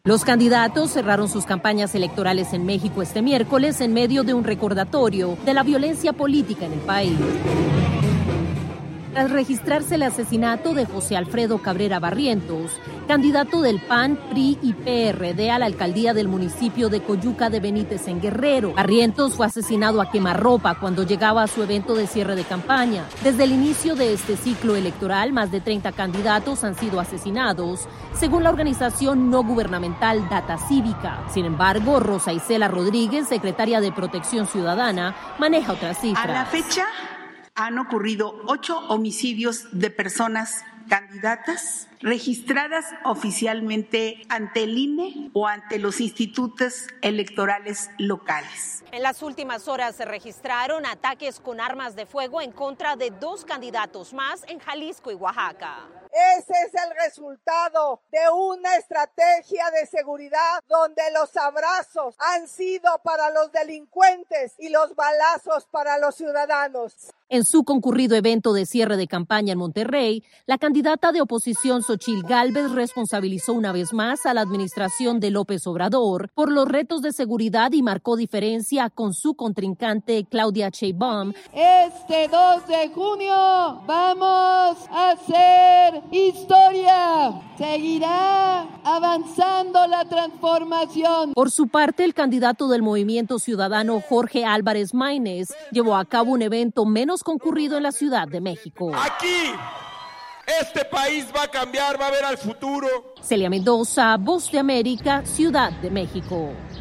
Los candidatos cerraron sus campañas electorales en México este miércoles en medio de un recordatorio de la violencia política en el país. Tras registrarse el asesinato de José Alfredo Cabrera Barrientos, candidato del PAN, PRI y PRD a la alcaldía del municipio de Coyuca de Benítez en Guerrero. Barrientos fue asesinado a quemarropa cuando llegaba a su evento de cierre de campaña. Desde el inicio de este ciclo electoral, más de 30 candidatos han sido asesinados, según la organización no gubernamental Data Cívica. Sin embargo, Rosa Isela Rodríguez, secretaria de Protección Ciudadana, maneja otras cifras. A la fecha han ocurrido 8 homicidios de personas candidatas registradas oficialmente ante el INE o ante los institutos electorales locales. En las últimas horas se registraron ataques con armas de fuego en contra de 2 candidatos más en Jalisco y Oaxaca. Ese es el resultado de una estrategia de seguridad donde los abrazos han sido para los delincuentes y los balazos para los ciudadanos. En su concurrido evento de cierre de campaña en Monterrey, la candidata de oposición Xochitl Gálvez responsabilizó una vez más a la administración de López Obrador por los retos de seguridad y marcó diferencia con su contrincante Claudia Sheinbaum. Este 2 de junio vamos a hacer historia. Seguirá avanzando la transformación. Por su parte, el candidato del Movimiento Ciudadano Jorge Álvarez Maínez llevó a cabo un evento menos concurrido en la Ciudad de México. Aquí, este país va a cambiar, va a ver al futuro. Celia Mendoza, Voz de América, Ciudad de México.